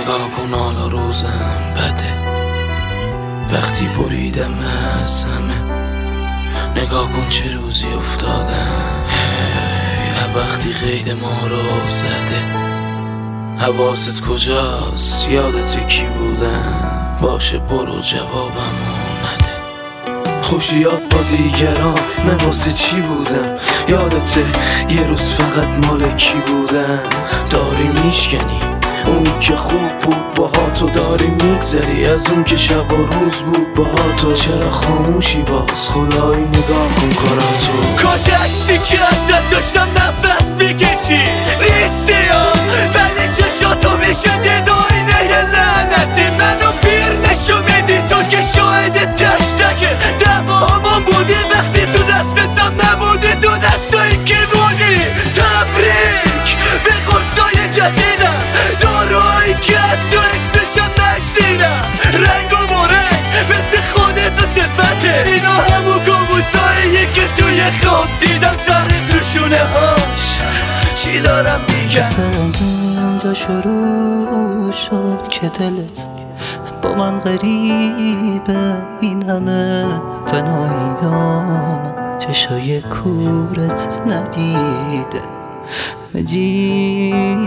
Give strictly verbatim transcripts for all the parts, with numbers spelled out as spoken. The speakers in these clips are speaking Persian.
نگاه کن حالا روزم بده وقتی بریدم از همه. نگاه کن چه روزی افتادم هی وقتی قید ما رو زده. حواست کجاست؟ یادت کی بودم؟ باشه برو جوابمو نده. خوشیات با دیگران من واسه چی بودم؟ یادته یه روز فقط مال کی بودم؟ داری میشکنی اونی که خوب بود باها تو داری میگذری از اون که شب و روز بود باها تو. چرا خاموشی باز؟ خدایی نگاه کن کاراتو. کاش عکسی که ازت داشتم نفس بکشی نیستی ها ولی چشاتو میشنده داینه یه لعنتی منو پیر نشو میدی تو که شاهد تک تک دوامان بودی وقتی تو دستم نبودی تو دستایی که بودی. تبریک به خودسای جدیدم داروهایی که حتی اسمشم نشنیدم. رنگ و مرنگ مثل خودت و صفته اینا همون کابوساییه که توی خواب دیدم سرت رو شونه هاش. چی دارم میگم؟ مثل اینجا شروع شد که دلت با من غریبه این همه تنهاییام چشای کورت ندیده عجیبه.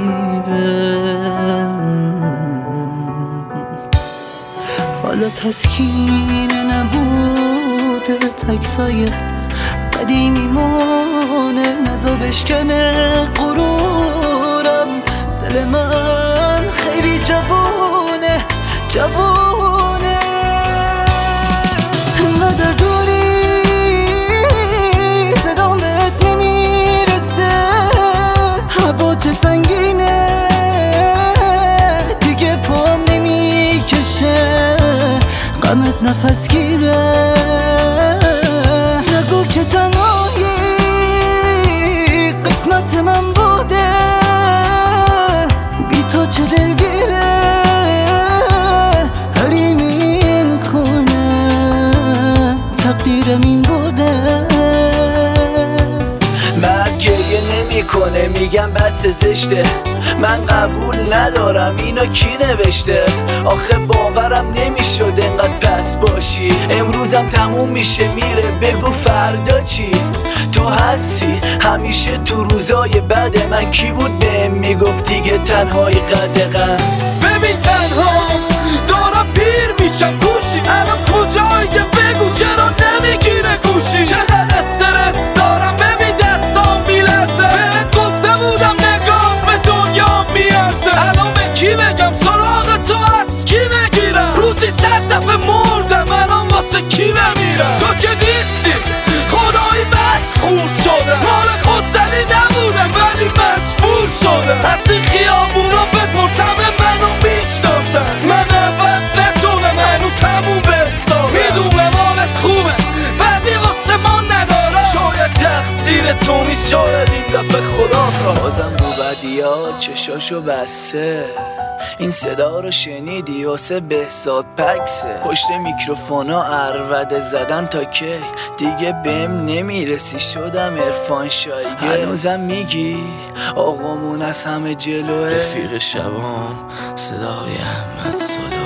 حالا تسکین نبوده تکسای قدیمی مانه نزا بشکنه غرورم. دل من خیلی جوونه جوونه انقدر دوری صدام بهت نمیرسه. هوا چه سنگینه دیگه پام نمیکشه غمت نفس گیره. نگو که تنهایی قسمت من بوده بی تو چه دلگیره حریم خونه تقدیرم این بوده. مرد گریه نمی کنه میگم بس زشته من قبول ندارم اینو کی نوشته. آخه باورم نمیشد انقدر پس باشی. امروزم تموم میشه میره بگو فردا چی؟ تو هستی همیشه تو روزای بد من. کی بود بهم میگفت دیگه تنهایی قدغن؟ ببین تنها دارم پیر میشم گوشی الان کجایی ده بگو چرا نمیگیره گوشی؟ چقدر استرس دارم ببین دستام میلرزه بهت گفته بودم نگاه به دنیا میارزه. الان به کی بگم سراغ تو از کی بگیرم؟ روزی صد دفعه مردم الان واسه کی بمیرم؟ تو که نیستی خدایی بد خورد شده مال خود زنی نبودم ولی مجبور شده. از این خیابونا بپرس همه منو میشناسن من عوض نشدم هنوز همون بحسابم. میدونم حالت خوبه بعدی واسه ما ندارم شاید تقصیر تو نیست شاید این دفعه خدا خواسته. بازم رو بدیا چشاشو بسته این صدا رو شنیدی واسه بهزاد پکسه. پشت میکروفونا عربده زدن تا کی دیگه بهم نمیرسی شدم عرفان شایگه. هنوزم میگی آقامون از همه جلوه رفیق شبام صدای احمد سلو.